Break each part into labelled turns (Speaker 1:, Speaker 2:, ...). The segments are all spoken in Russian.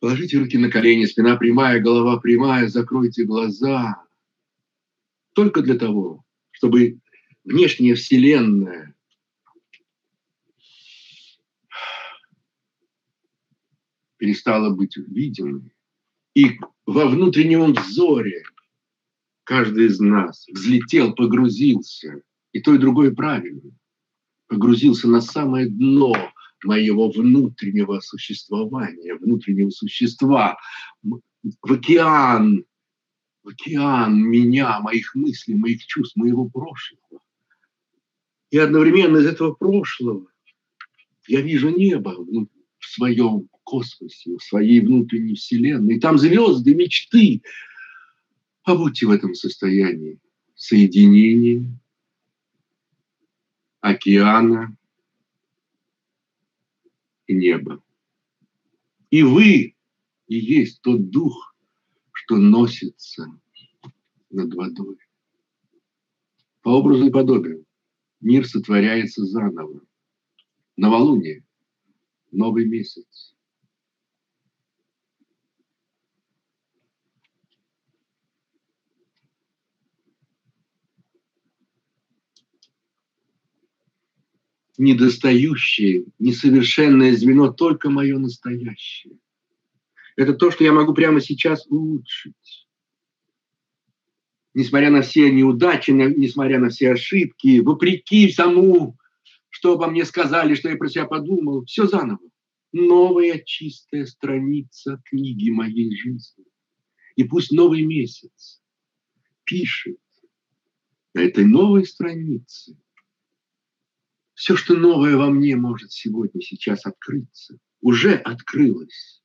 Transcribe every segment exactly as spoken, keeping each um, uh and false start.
Speaker 1: Положите руки на колени, спина прямая, голова прямая, закройте глаза. Только для того, чтобы внешняя вселенная перестала быть видимой. И во внутреннем взоре каждый из нас взлетел, погрузился, и то, и другое правильно, погрузился на самое дно моего внутреннего существования, внутреннего существа, в океан, в океан меня, моих мыслей, моих чувств, моего прошлого. И одновременно из этого прошлого я вижу небо в своем космосе, в своей внутренней вселенной. И там звезды, мечты. Побудьте в этом состоянии соединения, океана и неба. И вы и есть тот дух, что носится над водой. По образу и подобию мир сотворяется заново. Новолуние, новый месяц. Недостающее, несовершенное звено только мое настоящее. Это то, что я могу прямо сейчас улучшить. Несмотря на все неудачи, несмотря на все ошибки, вопреки тому, что обо мне сказали, что я про себя подумал, все заново. Новая чистая страница книги моей жизни. И пусть новый месяц пишет на этой новой странице все, что новое во мне может сегодня, сейчас открыться. Уже открылось.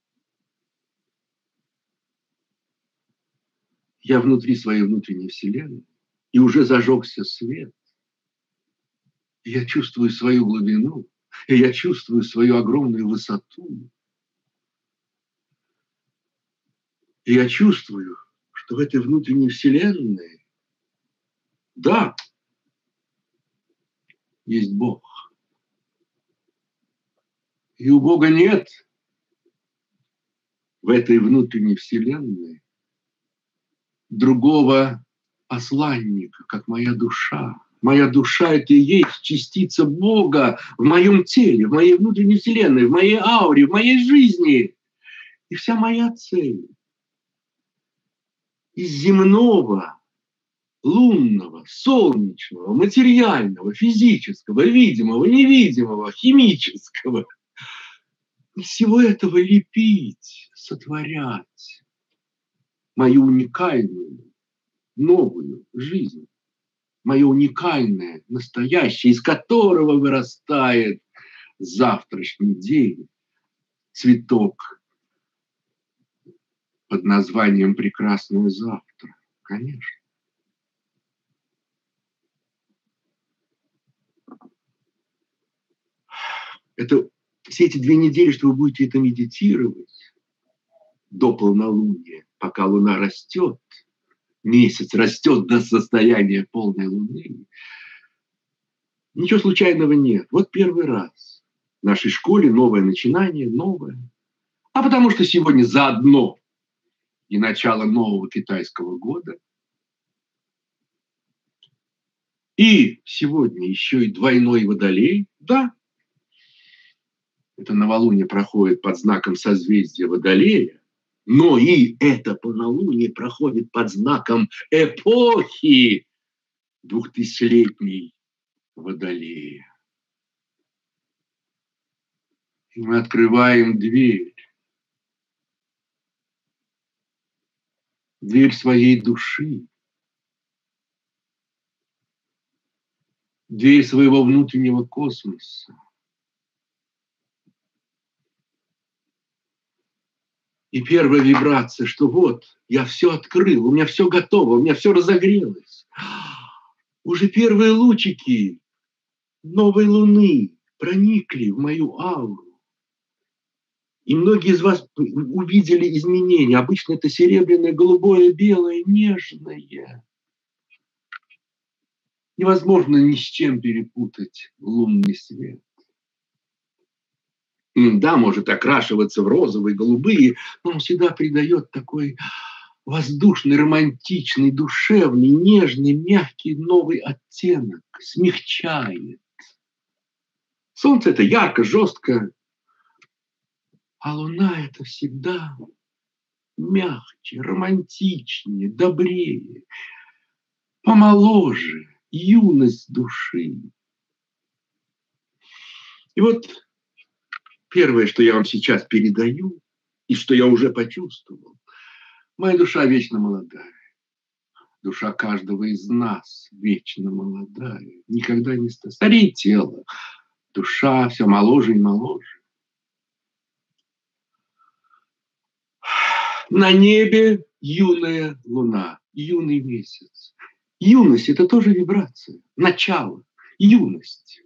Speaker 1: Я внутри своей внутренней вселенной, и уже зажегся свет. И я чувствую свою глубину, и я чувствую свою огромную высоту. И я чувствую, что в этой внутренней вселенной, да, есть Бог. И у Бога нет в этой внутренней вселенной другого посланника, как моя душа. Моя душа – это и есть частица Бога в моем теле, в моей внутренней вселенной, в моей ауре, в моей жизни. И вся моя цель из земного, лунного, солнечного, материального, физического, видимого, невидимого, химического, из всего этого лепить, сотворять мою уникальную, новую жизнь, мое уникальное, настоящее, из которого вырастает завтрашний день, цветок под названием «Прекрасное завтра». Конечно. Это все эти две недели, что вы будете это медитировать до полнолуния, пока Луна растет, месяц растет до состояния полной Луны. Ничего случайного нет. Вот первый раз в нашей школе новое начинание, новое. А потому что сегодня заодно и начало нового китайского года. И сегодня еще и двойной водолей. Да, это новолуние проходит под знаком созвездия Водолея, но и это полнолуние проходит под знаком эпохи двухтысячелетней Водолея. И мы открываем дверь. Дверь своей души. Дверь своего внутреннего космоса. И первая вибрация, что вот, я все открыл, у меня все готово, у меня все разогрелось. Уже первые лучики новой Луны проникли в мою ауру. И многие из вас увидели изменения. Обычно это серебряное, голубое, белое, нежное. Невозможно ни с чем перепутать лунный свет. Да, может окрашиваться в розовые, голубые, но он всегда придает такой воздушный, романтичный, душевный, нежный, мягкий новый оттенок, смягчает. Солнце – это ярко, жестко, а луна – это всегда мягче, романтичнее, добрее, помоложе, юность души. И вот первое, что я вам сейчас передаю, и что я уже почувствовал, моя душа вечно молодая. Душа каждого из нас вечно молодая. Никогда не стареет тело. Душа все моложе и моложе. На небе юная луна, юный месяц. Юность – это тоже вибрация, начало, юность.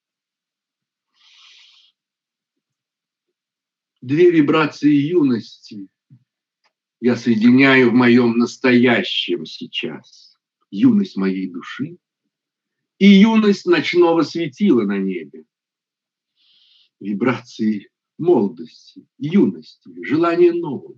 Speaker 1: Две вибрации юности я соединяю в моем настоящем сейчас. Юность моей души и юность ночного светила на небе. Вибрации молодости, юности, желания нового.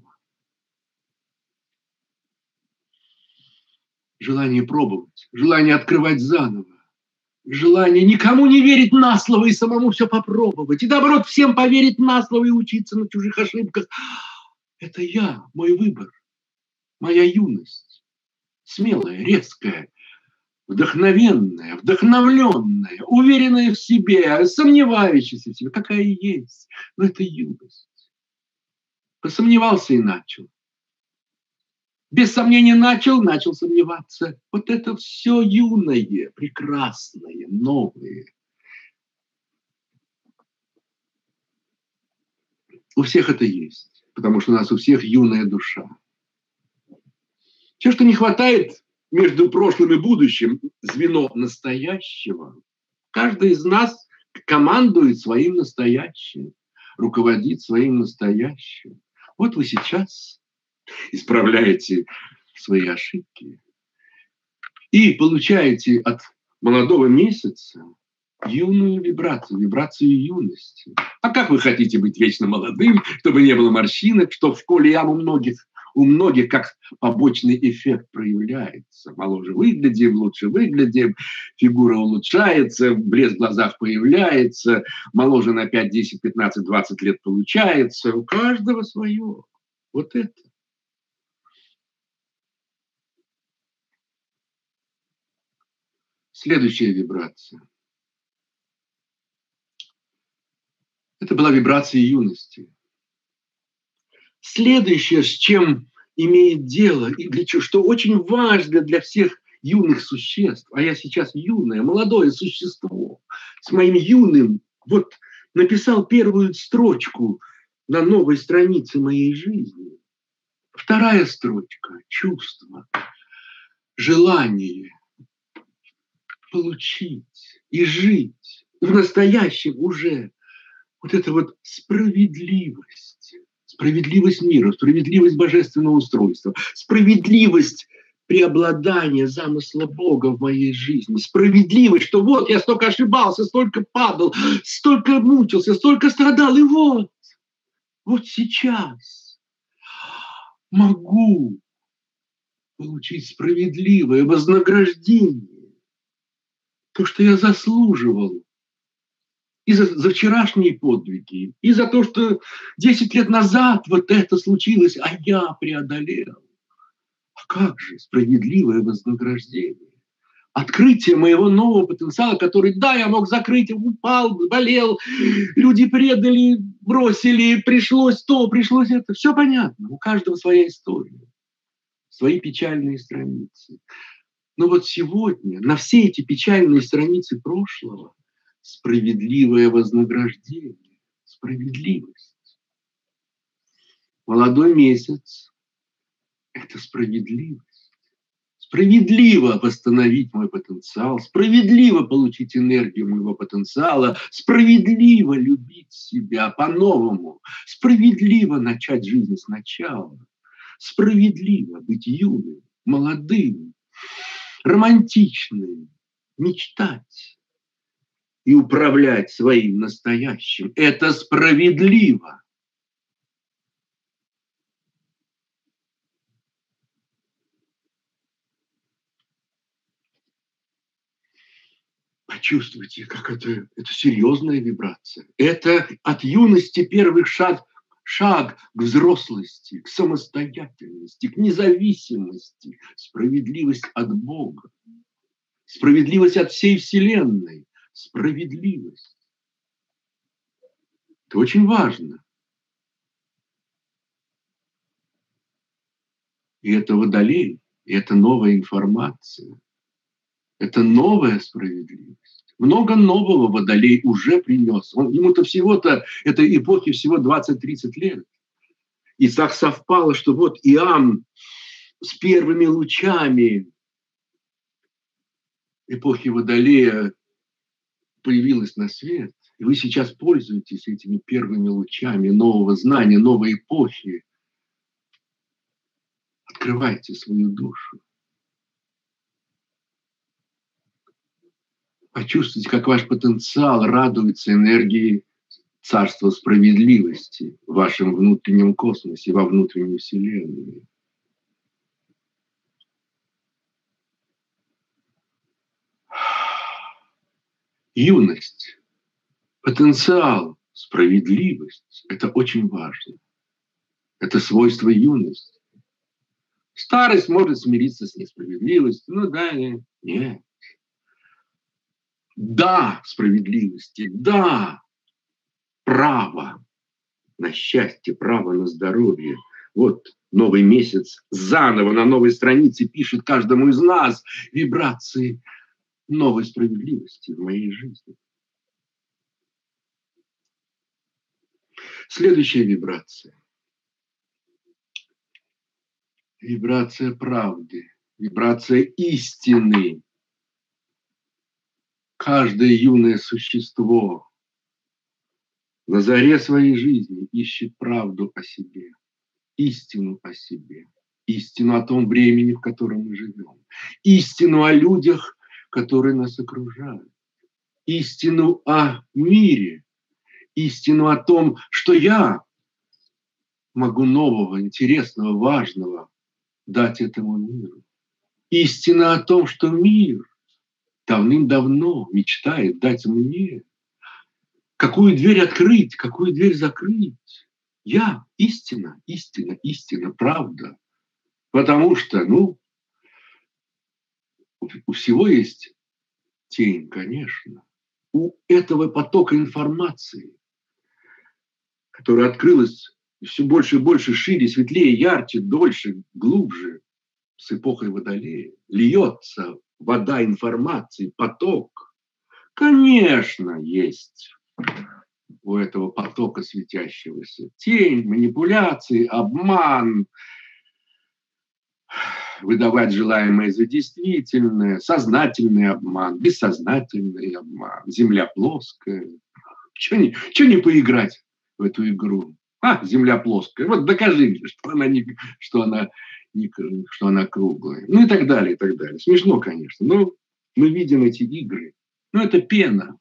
Speaker 1: Желание пробовать, желание открывать заново. Желание никому не верить на слово и самому все попробовать. И наоборот, всем поверить на слово и учиться на чужих ошибках. Это я, мой выбор, моя юность. Смелая, резкая, вдохновенная, вдохновленная, уверенная в себе, сомневающаяся в себе, какая есть. Но это юность. Посомневался и начал. Без сомнения начал, начал сомневаться. Вот это все юное, прекрасное, новое. У всех это есть, потому что у нас у всех юная душа. Все, что не хватает между прошлым и будущим, звено настоящего, каждый из нас командует своим настоящим, руководит своим настоящим. Вот вы сейчас исправляете свои ошибки и получаете от молодого месяца юную вибрацию, вибрацию юности. А как вы хотите быть вечно молодым, чтобы не было морщинок, что в школе ям у многих, у многих как побочный эффект проявляется. Моложе выглядим, лучше выглядим, фигура улучшается, блеск в глазах появляется, моложе на пять, десять, пятнадцать, двадцать лет получается. У каждого свое. Вот это. Следующая вибрация. Это была вибрация юности. Следующее, с чем имеет дело, и для чего, что очень важно для всех юных существ, а я сейчас юное, молодое существо, с моим юным, вот написал первую строчку на новой странице моей жизни. Вторая строчка – чувство, желание получить и жить в настоящем уже. Вот это вот справедливость, справедливость мира, справедливость божественного устройства, справедливость преобладания замысла Бога в моей жизни, справедливость, что вот я столько ошибался, столько падал, столько мучился, столько страдал, и вот, вот сейчас могу получить справедливое вознаграждение, то, что я заслуживал. И за, за вчерашние подвиги, и за то, что десять лет назад вот это случилось, а я преодолел. А как же справедливое вознаграждение? Открытие моего нового потенциала, который, да, я мог закрыть, упал, болел, люди предали, бросили, пришлось то, пришлось это. Все понятно, у каждого своя история, свои печальные страницы. Но вот сегодня на все эти печальные страницы прошлого справедливое вознаграждение, справедливость. Молодой месяц – это справедливость. Справедливо восстановить мой потенциал, справедливо получить энергию моего потенциала, справедливо любить себя по-новому, справедливо начать жизнь сначала, справедливо быть юным, молодым, романтичным, мечтать. и управлять своим настоящим. Это справедливо. Почувствуйте, как это, это серьезная вибрация. Это от юности первый шаг, шаг к взрослости, к самостоятельности, к независимости. Справедливость от Бога. Справедливость от всей Вселенной. Справедливость. Это очень важно. И это Водолей, и это новая информация. Это новая справедливость. Много нового Водолей уже принес. Он, ему-то всего-то, этой эпохи всего двадцать-тридцать лет. И так совпало, что вот Иам с первыми лучами эпохи Водолея появилась на свет. И вы сейчас пользуетесь этими первыми лучами нового знания, новой эпохи. Открывайте свою душу. Почувствуйте, как ваш потенциал радуется энергией царства справедливости в вашем внутреннем космосе, во внутренней Вселенной. Юность, потенциал, справедливость – это очень важно. Это свойство юности. Старость может смириться с несправедливостью. Ну да, нет. нет. Да, справедливости, да, право на счастье, право на здоровье. Вот новый месяц заново на новой странице пишет каждому из нас вибрации новой справедливости в моей жизни. Следующая вибрация. Вибрация правды, вибрация истины. Каждое юное существо на заре своей жизни ищет правду о себе, истину о себе, истину о том времени, в котором мы живем, истину о людях, которые нас окружают, истину о мире, истину о том, что я могу нового, интересного, важного дать этому миру. Истина о том, что мир давным-давно мечтает дать мне. Какую дверь открыть, какую дверь закрыть? Я истина, истина, истина, правда. Потому что, ну, у всего есть тень, конечно. У этого потока информации, которая открылась все больше и больше, шире, светлее, ярче, дольше, глубже, с эпохой Водолея, льется вода информации, поток. Конечно, есть у этого потока светящегося тень, манипуляции, обман, выдавать желаемое за действительное, сознательный обман, бессознательный обман, земля плоская. Чего не, чего не поиграть в эту игру? А, земля плоская. Вот докажи мне, что она, не, что она, не, что она круглая. Ну и так далее, и так далее. Смешно, конечно, но мы видим эти игры. Ну это пена.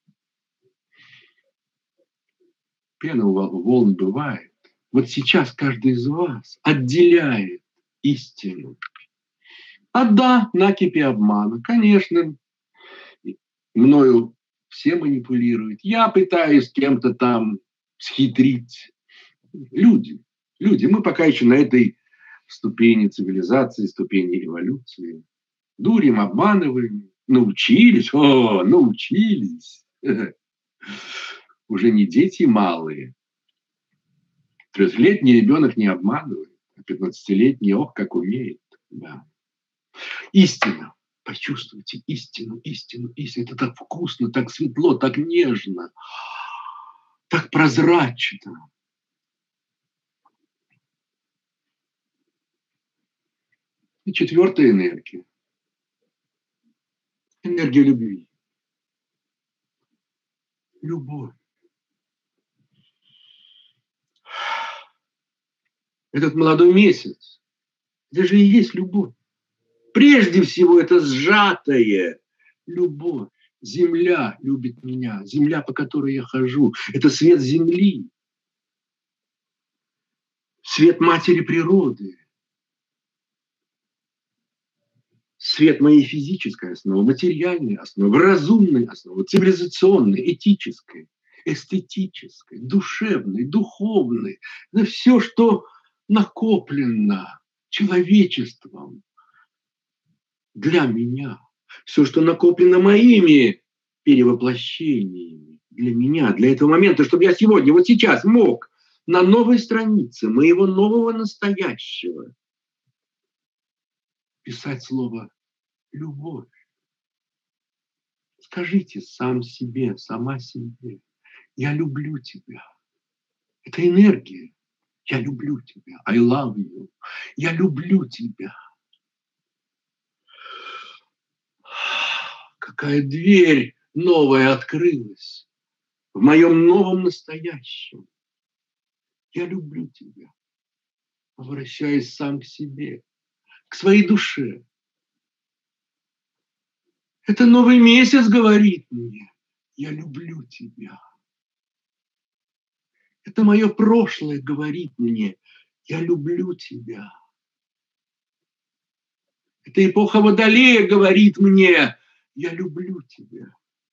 Speaker 1: Пена у волн бывает. Вот сейчас каждый из вас отделяет истину. А да, накипи обмана. Конечно, мною все манипулируют. Я пытаюсь кем-то там схитрить. Люди, люди. Мы пока еще на этой ступени цивилизации, ступени эволюции. Дурим, обманываем. Научились. О, научились. Уже не дети малые. Трехлетний ребенок не обманывает, а пятнадцатилетний, ох, как умеет. Да. Истина. Почувствуйте истину, истину, истину. Это так вкусно, так светло, так нежно, так прозрачно. И четвертая энергия. Энергия любви. Любовь. Этот молодой месяц, это же и есть любовь. Прежде всего, это сжатая любовь. Земля любит меня, земля, по которой я хожу. Это свет земли, свет матери природы, свет моей физической основы, материальной основы, разумной основы, цивилизационной, этической, эстетической, душевной, духовной. Это все, что накоплено человечеством для меня. Все, что накоплено моими перевоплощениями для меня, для этого момента, чтобы я сегодня, вот сейчас мог на новой странице моего нового настоящего писать слово «любовь». Скажите сам себе, сама себе: я люблю тебя. Это энергия. Я люблю тебя. I love you. Я люблю тебя. Какая дверь новая открылась в моем новом настоящем. Я люблю тебя. Обращаясь сам к себе, к своей душе. Это новый месяц говорит мне: я люблю тебя. Это мое прошлое говорит мне: я люблю тебя. Эта эпоха Водолея говорит мне: я люблю тебя.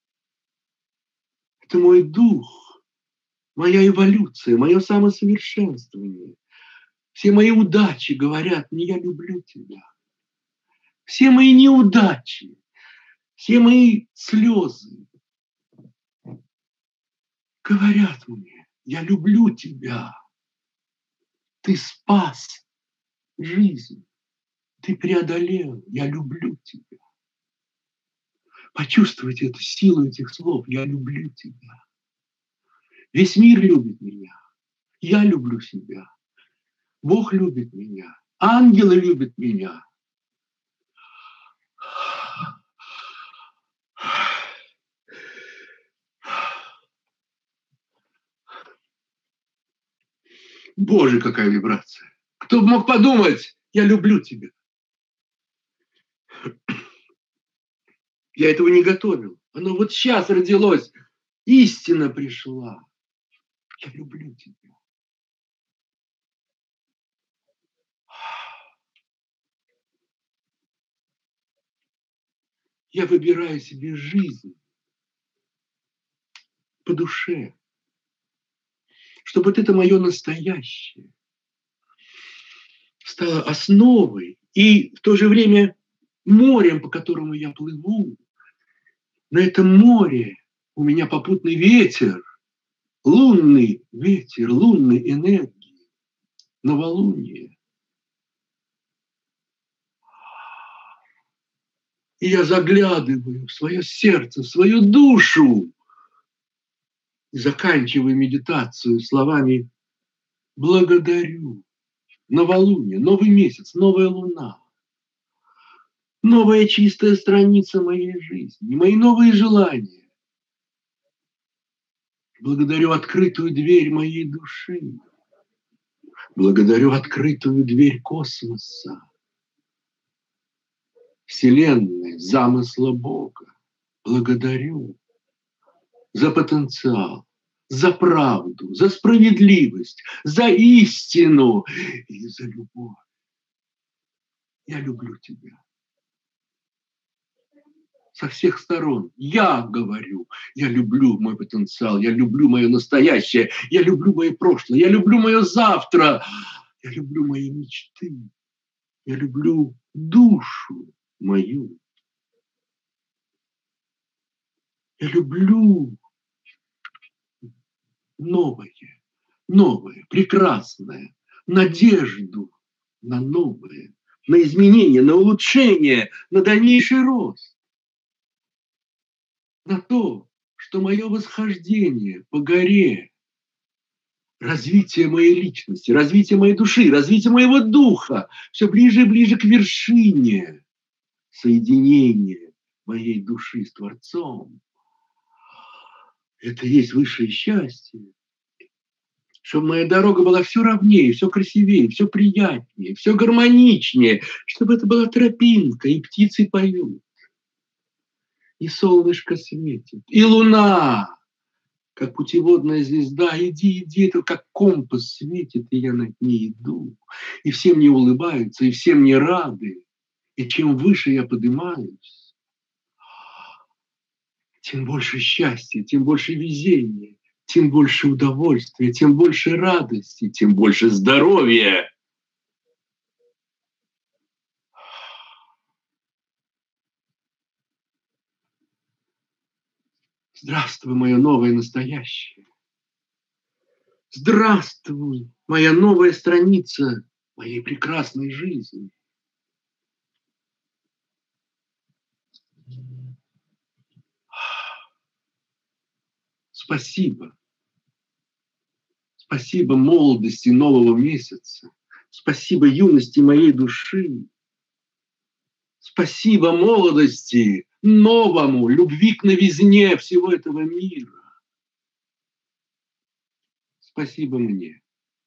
Speaker 1: Это мой дух, моя эволюция, мое самосовершенствование. Все мои удачи говорят мне: я люблю тебя. Все мои неудачи, все мои слезы говорят мне: я люблю тебя. Ты спас жизнь. Ты преодолел. Я люблю тебя. Почувствуйте эту силу этих слов. Я люблю тебя. Весь мир любит меня. Я люблю себя. Бог любит меня. Ангелы любят меня. Боже, какая вибрация. Кто бы мог подумать: я люблю тебя. Я этого не готовил. Оно вот сейчас родилось. Истина пришла. Я люблю тебя. Я выбираю себе жизнь по душе, чтобы вот это мое настоящее стало основой и в то же время морем, по которому я плыву. На этом море у меня попутный ветер, лунный ветер, лунной энергии, новолуние. И я заглядываю в свое сердце, в свою душу, и заканчиваю медитацию словами: благодарю. Новолуние, новый месяц, новая луна, новая чистая страница моей жизни, мои новые желания. Благодарю открытую дверь моей души. Благодарю открытую дверь космоса, Вселенной, замысла Бога. Благодарю за потенциал, за правду, за справедливость, за истину и за любовь. Я люблю тебя. Со всех сторон. Я говорю: я люблю мой потенциал, я люблю мое настоящее, я люблю мое прошлое, я люблю мое завтра, я люблю мои мечты, я люблю душу мою. Я люблю новое, новое, прекрасное, надежду на новое, на изменение, на улучшение, на дальнейший рост. На то, что мое восхождение по горе, развитие моей личности, развитие моей души, развитие моего духа все ближе и ближе к вершине соединения моей души с Творцом. Это и есть высшее счастье. Чтобы моя дорога была все ровнее, все красивее, все приятнее, все гармоничнее, чтобы это была тропинка, и птицы поют. И солнышко светит, и луна, как путеводная звезда. Иди, иди, это как компас светит, и я над ней иду. И все мне улыбаются, и все мне рады. И чем выше я поднимаюсь, тем больше счастья, тем больше везения, тем больше удовольствия, тем больше радости, тем больше здоровья. Здравствуй, мое новое настоящее. Здравствуй, моя новая страница моей прекрасной жизни. Спасибо. Спасибо молодости нового месяца. Спасибо юности моей души. Спасибо молодости новому, любви к новизне всего этого мира. Спасибо мне.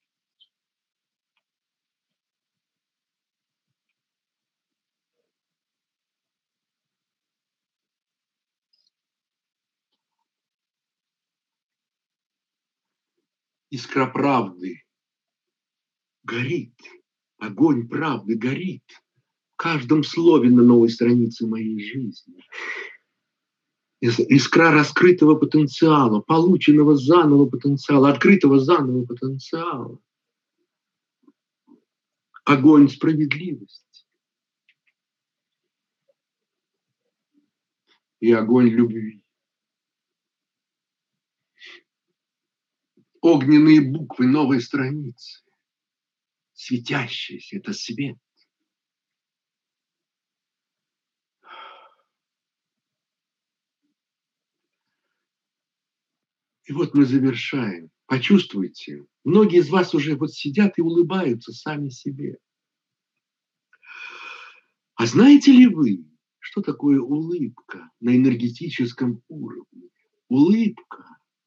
Speaker 1: Искра правды горит, огонь правды горит в каждом слове на новой странице моей жизни. Искра раскрытого потенциала, полученного заново потенциала, открытого заново потенциала. Огонь справедливости и огонь любви. Огненные буквы новой страницы, светящиеся, это свет. И вот мы завершаем. Почувствуйте, многие из вас уже вот сидят и улыбаются сами себе. А знаете ли вы, что такое улыбка на энергетическом уровне? Улыбка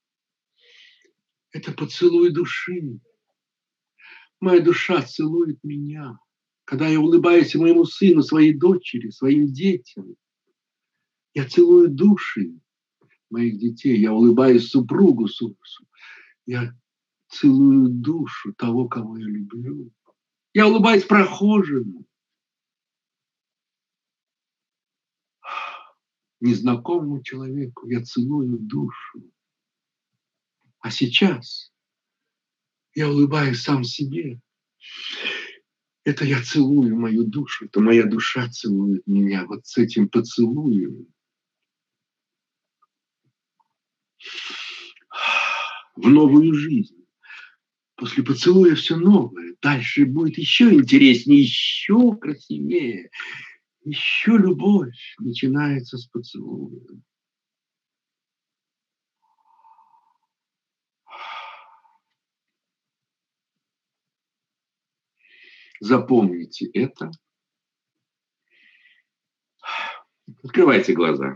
Speaker 1: – это поцелуй души. Моя душа целует меня. Когда я улыбаюсь моему сыну, своей дочери, своим детям, я целую души моих детей, я улыбаюсь супругу, я целую душу того, кого я люблю. Я улыбаюсь прохожему, незнакомому человеку, я целую душу. А сейчас я улыбаюсь сам себе. Это я целую мою душу, это моя душа целует меня вот с этим поцелуем. В новую жизнь. После поцелуя все новое. Дальше будет еще интереснее, еще красивее. Еще любовь начинается с поцелуя. Запомните это. Открывайте глаза.